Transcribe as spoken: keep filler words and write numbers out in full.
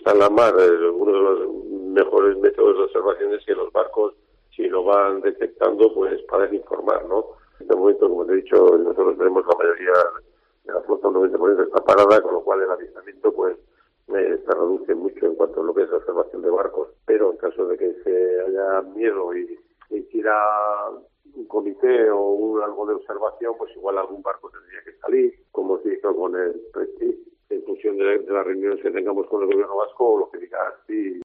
está en la mar, eh, uno de los mejores métodos de observación es que los barcos, si lo van detectando, pues para informar, ¿no? En este momento, como te he dicho, nosotros tenemos la mayoría de la flota, un noventa por ciento está parada, con lo cual el avistamiento pues eh, se reduce mucho en cuanto a lo que es la observación de barcos. Pero en caso de que se haya miedo y, y quiera un comité o un, algo de observación, pues igual algún barco tendría que salir, como se hizo con el Prestige, en función de, de las reuniones que tengamos con el gobierno vasco o lo que diga así.